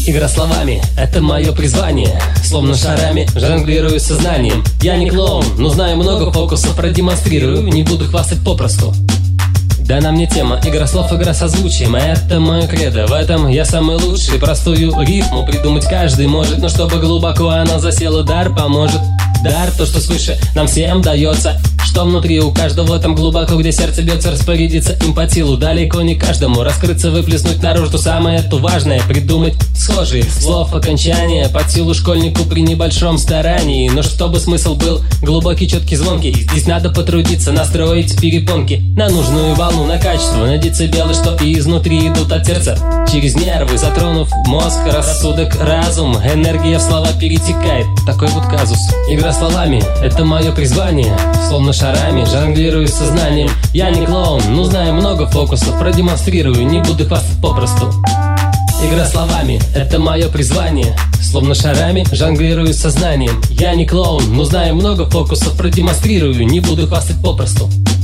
Игра словами — это мое призвание. Словно шарами жонглирую сознанием. Я не клоун, но знаю много фокусов. Продемонстрирую, не буду хвастать попросту. Дана мне тема, игра слов, игра созвучием. Это мое кредо, в этом я самый лучший. Простую рифму придумать каждый может, но чтобы глубоко она засела, дар поможет. Дар, то, что свыше нам всем дается, что внутри у каждого там глубоко, где сердце бьется, распорядиться им по силу. Далеко не каждому раскрыться, выплеснуть наружу то самое, то важное. Придумать схожие слов окончания под силу школьнику при небольшом старании. Но чтобы смысл был глубокий, четкий, звонкий, здесь надо потрудиться, настроить перепонки на нужную волну, на качество, на децибелы, что и изнутри идут от сердца через нервы, затронув мозг, рассудок, разум. Энергия в слова перетекает, такой вот казус. Игра словами — это мое призвание. Словно шарами жонглирую сознанием. Я не клоун, но знаю много фокусов. Продемонстрирую, не буду хвастать попросту. Игра словами — это мое призвание. Словно шарами жонглирую сознанием. Я не клоун, но знаю много фокусов. Продемонстрирую, не буду хвастать попросту.